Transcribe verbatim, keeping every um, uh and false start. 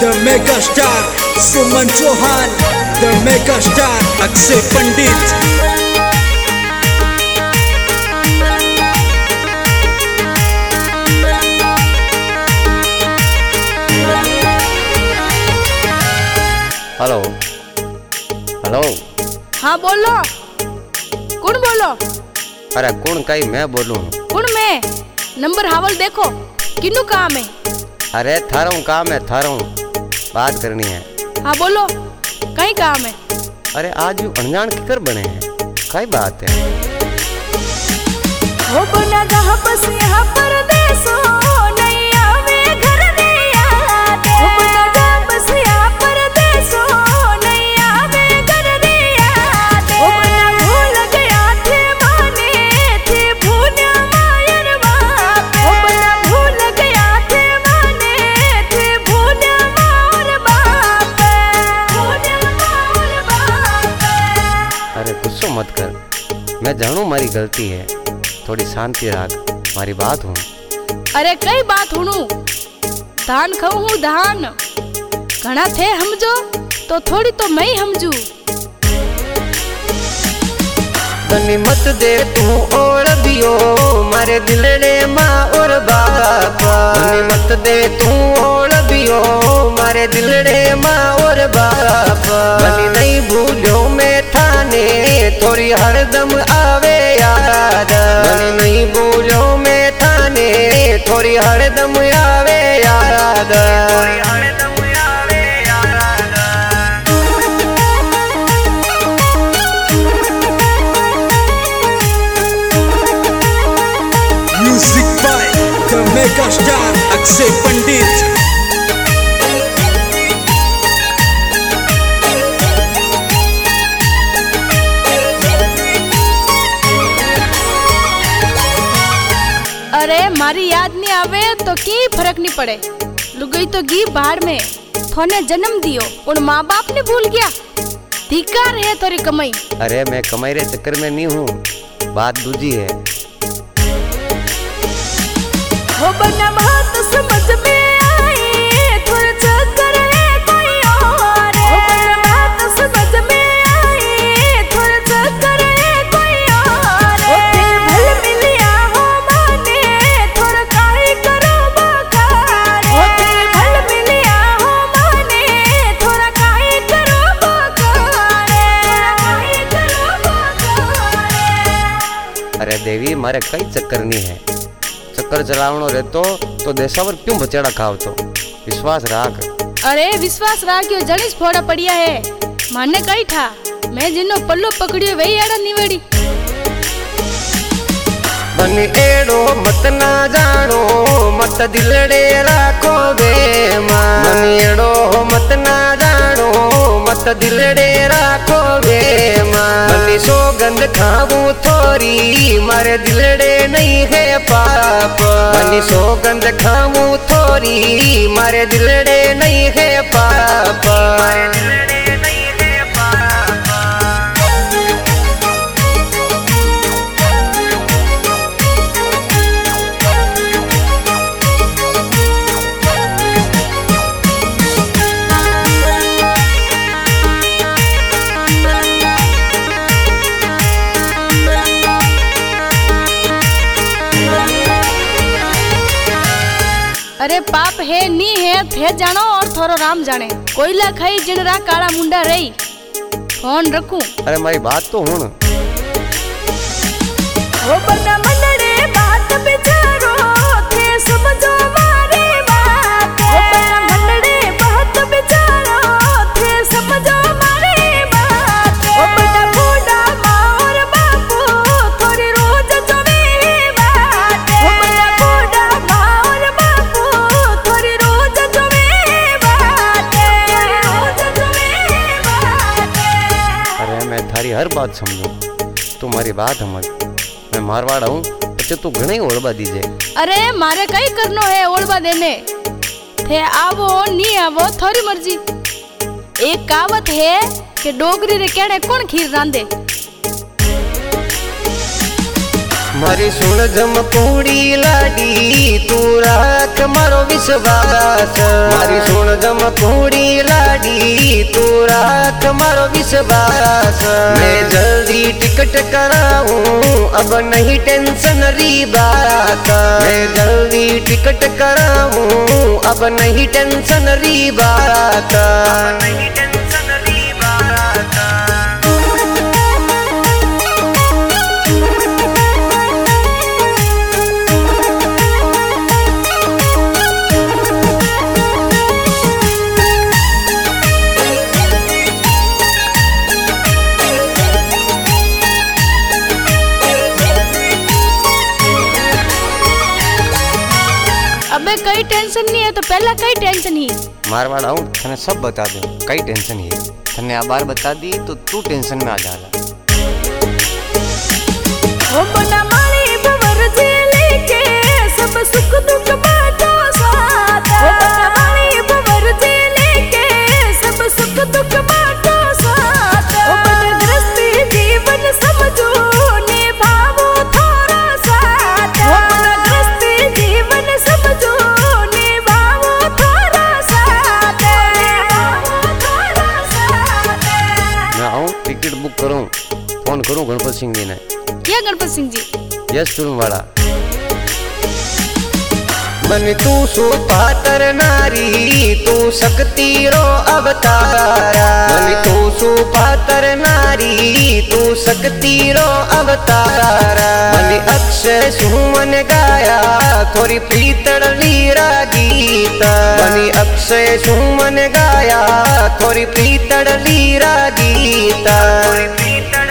the mega star Suman Chauhan, the mega star Akshay Pandit. Hello hello हाँ बोलो। कौन बोलो? अरे कौन कई मैं बोलूं? कौन मैं? नंबर हावल देखो। किन्नू काम है? अरे थारों काम है, थारों बात करनी है। हाँ बोलो, कहीं काम है? अरे आज यू अनजान किकर बने हैं, कई बात है? हो बना जहाँ बस यहाँ परदेसो नहीं आवे घर रे याद। हो बना जहाँ बस यहाँ परदेसो नहीं आवे घर रे याद। हो बना भूल गया थे माने थे भूना मायर बाप। हो बना भूल गया थे माने थे भूना मार बाप। भूना मार बाप। अरे गुस्सो मत कर, मैं जानू मारी गलती है, थोड़ी शांति राख, मारी बात हूँ। अरे कई बात हुनू, धान खाऊ हूँ धान, घना थे हमजो तो थोड़ी तो मैं ही हमजू। बनी मत दे तू और दियो मारे दिलड़े माँ और बापा। बनी मत दे तू और दियो मारे दिलड़े माँ और बापा। बनी नहीं भूलो मैं थाने थोड़ी हरदम आवे याद। बनी नहीं भूलो मैं थाने थोड़ी हरदम आवे याद। Music by the mega star Akshay Pandit. अरे मारी याद नहीं आवे तो की फर्क नहीं पड़े, लुगई तो गी बाहर में थोने जन्म दियो और माँ बाप ने भूल गया। धिकार है तोरी कमाई। अरे मैं कमाई रे चक्कर में नहीं हूँ, बात दूजी है। हो बना बात समझ में आई थोड़ा चक्कर है कोई और। हो बना बात समझ में आई थोड़ा चक्कर है कोई और। हो फिर भल मिलिया हो माने थोड़ा काई करो बकार। हो फिर भल मिलिया हो माने थोड़ा काई करो बकार। काई करो बकार। अरे देवी मारे कई चक्कर नहीं है, चक्कर चलावनो रहतो तो देशावर क्यों बचेड़ा खाव तो विश्वास राख। अरे विश्वास राख्यो जणीस फोड़ा पड़िया है, माने कई था मैं जिनो पल्लो पकड़ियो वही एड़ा निवेड़ी। बनी एड़ो मत ना जानो मत दिलड़े राखो बे मां। बनी एड़ो मत ना जानो मत दिलड़े राखो बे मां। बनी सोगंद खाऊं थोरी मारे दिलड़े नहीं है पाप। बनी सोगंद खाऊं थोरी मारे दिलड़े नहीं है पाप। अरे पाप है नी है थे जानो और थोरो राम जाने। कोयला खाई जिनरा काला मुंडा रही, फोन रखूं। अरे मारी बात तो हुन। हो बना मनड़े बात बिचारो थे समझो मारी बात। हो बना मनड़े बात बिचारो थे समझो मारी बात। हो बना बूढ़ा माँ और बापू थोड़ी रोज जमी बात। हो बना बूढ़ा माँ और बापू थोड़ी रोज जमी बात। रोज जमी बात। अरे मैं थारी हर बात समझू, तू मारी बात समझ। मैं मारवाड़ हूँ, अच्छा तू घणे ओळबा दीजे। अरे मारे कई करनो है ओळबा देने थे, आवो नी आवो थोड़ी मर्जी। एक कहावत है कि डोगरी रे केड़े कौन खीर रांधे। मारी सुन जमकुड़ी लाडी तू राख मारो विश्वास। मारी सुन जमकुड़ी लाडी तू राख मारो विश्वास। मैं जल्दी टिकट कराऊं अब नहीं टेंशन री बात। मैं जल्दी टिकट कराऊं अब नहीं टेंशन री बात। अबे कई टेंशन नहीं है तो पहला कई टेंशन ही मारवाड़ आऊं तने सब बता दे कई टेंशन है तने आ बार बता दी तो तू टेंशन में आ जाला। ओ बना मारी भवर जे लेके सब सुख दुख बांटो साथ। ओ बना मारी भवर जे लेके सब सुख दुख बांटो साथ। ओ बन गृहस्थी जीवन समझो निभावो थोड़ा साथ। ओ बन गृहस्थी जीवन समझो निभावो थोड़ा साथ। निभावो थोड़ा साथ। मैं आऊं टिकट बुक करूं फोन करूं गणपत सिंह जी ने। क्या गणपत सिंह जी? यस फिल्म वाला। मन तू सुपातर नारी तू शक्ति रो अवतारा। मन तू सुपातर नारी तू शक्ति रो अवतारा। मन अक्षय सुमन गाया थोड़ी पीतड़ लीरा गीत। मन अक्षय सुमन गाया थोड़ी पीतड़ लीरा गीत।